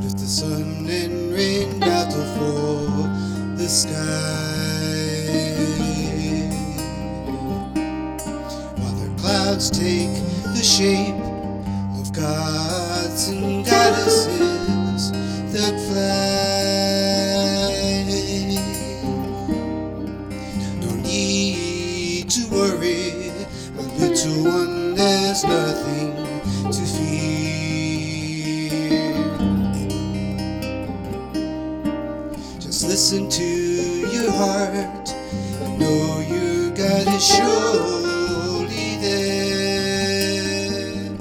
with the sun and rain battle for the sky, while their clouds take the shape of gods and goddesses that fly. No need to worry, my little one, there's nothing to fear. Just listen to your heart and know your God is surely there.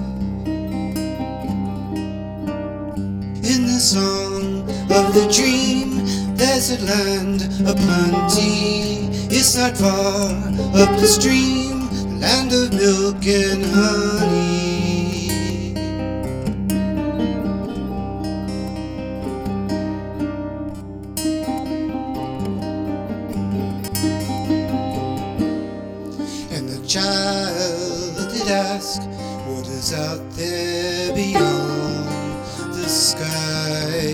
In the song of the dream, there's a land of plenty. It's not far up the stream, a land of milk and honey. And the child did ask, what is out there beyond the sky?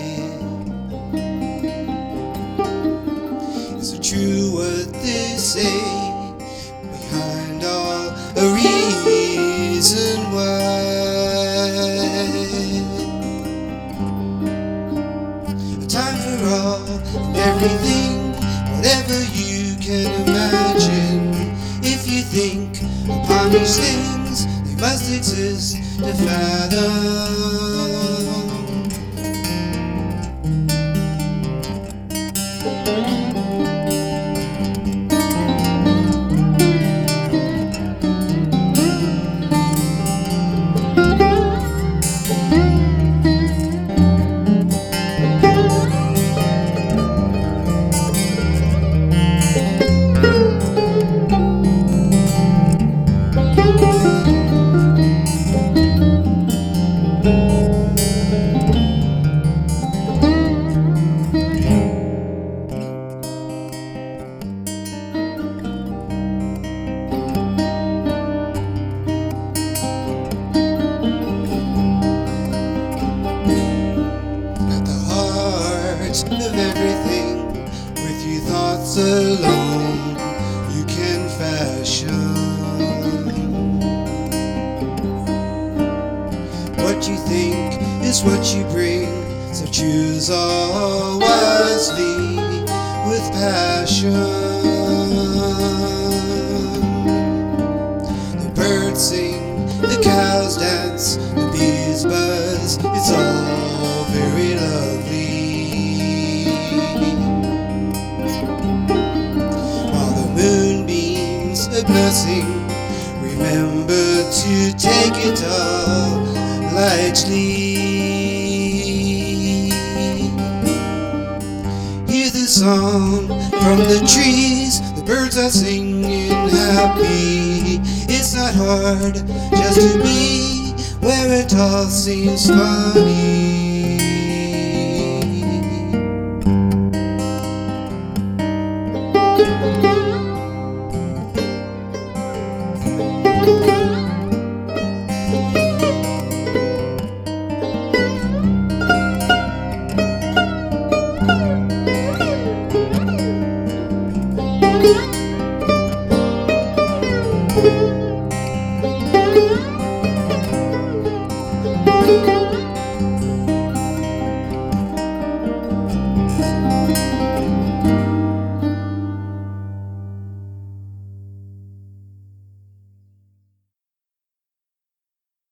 Is it true what they say? Behind all a reason why. A time for all and everything, whatever you can imagine. If you think upon these things, they must exist to fathom. Of everything, with your thoughts alone, you can fashion what you think is what you bring. So choose all wisely with passion. The birds sing, the cows dance, the bees buzz. It's all very lovely. A blessing, remember to take it all lightly. Hear the song from the trees, the birds are singing happy. It's not hard just to be where it all seems funny.